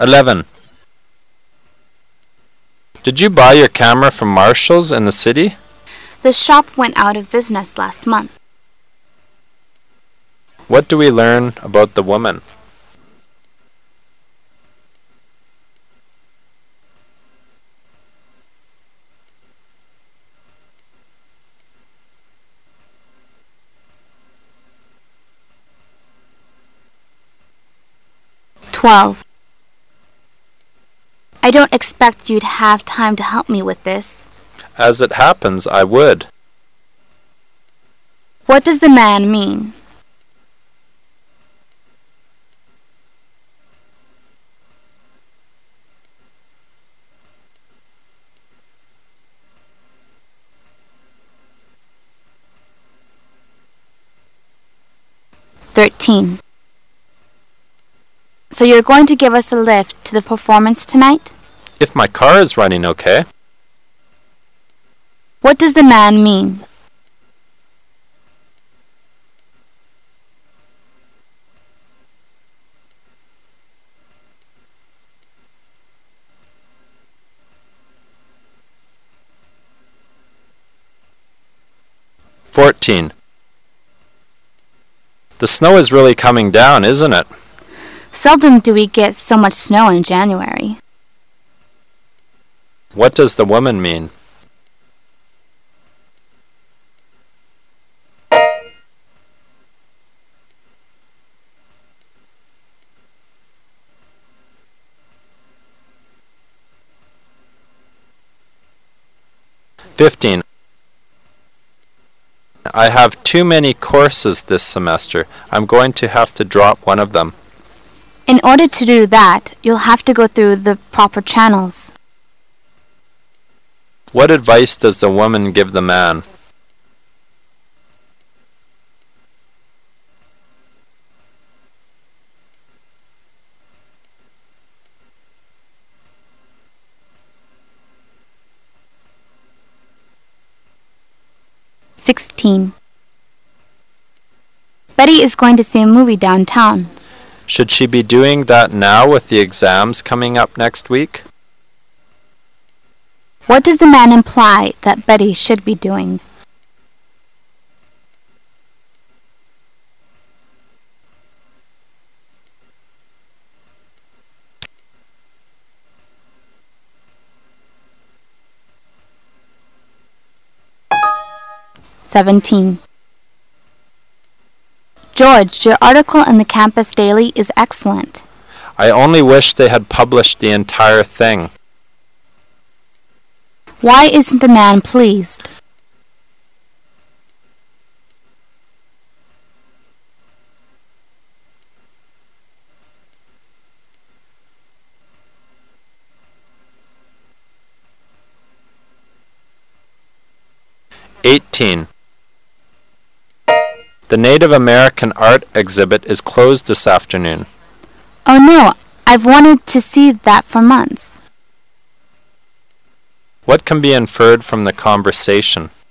11. Did you buy your camera from Marshall's in the city? The shop went out of business last month. What do we learn about the woman? I don't expect you'd have time to help me with this. As it happens, I would. What does the man mean? So you're going to give us a lift to the performance tonight? If my car is running okay. What does the man mean? The snow is really coming down, isn't it? Seldom do we get so much snow in January. What does the woman mean? I have too many courses this semester. I'm going to have to drop one of them. In order to do that, you'll have to go through the proper channels. What advice does the woman give the man? Betty is going to see a movie downtown. Should she be doing that now with the exams coming up next week? What does the man imply that Betty should be doing? George, your article in the Campus Daily is excellent. I only wish they had published the entire thing. Why isn't the man pleased? The Native American art exhibit is closed this afternoon. Oh no, I've wanted to see that for months. What can be inferred from the conversation?